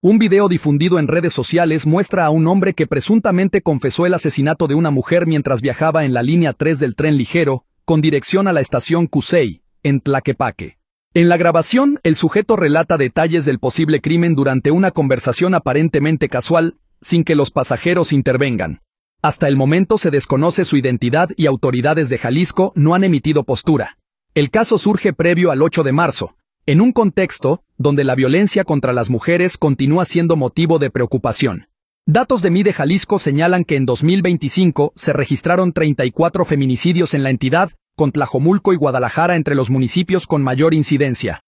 Un video difundido en redes sociales muestra a un hombre que presuntamente confesó el asesinato de una mujer mientras viajaba en la línea 3 del tren ligero, con dirección a la estación Cusey, en Tlaquepaque. En la grabación, el sujeto relata detalles del posible crimen durante una conversación aparentemente casual, sin que los pasajeros intervengan. Hasta el momento se desconoce su identidad y autoridades de Jalisco no han emitido postura. El caso surge previo al 8 de marzo, en un contexto donde la violencia contra las mujeres continúa siendo motivo de preocupación. Datos de MIDE Jalisco señalan que en 2025 se registraron 34 feminicidios en la entidad, con Tlajomulco y Guadalajara entre los municipios con mayor incidencia.